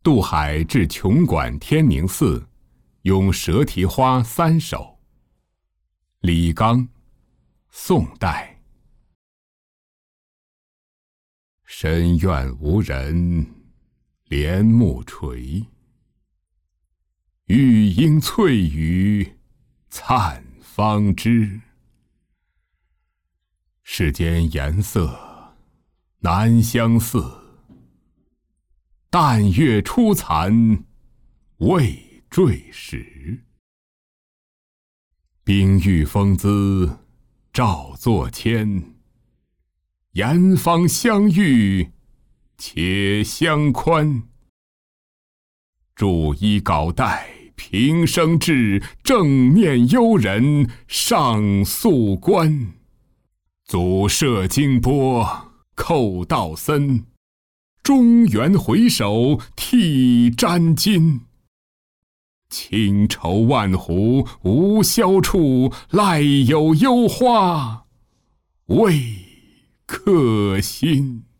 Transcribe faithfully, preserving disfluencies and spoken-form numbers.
渡海至琼馆天宁寺，咏蛇蹄花三首。李纲，宋代。深院无人，帘幕垂。玉英翠羽，灿芳枝。世间颜色难相似，但月初残未坠时。冰玉风姿照作千，严方相遇且相宽。注衣稿带平生志，正念幽人上素观。祖涉荆波寇道森，中原回首涕沾襟。轻愁万湖无销处，赖有幽花未克心。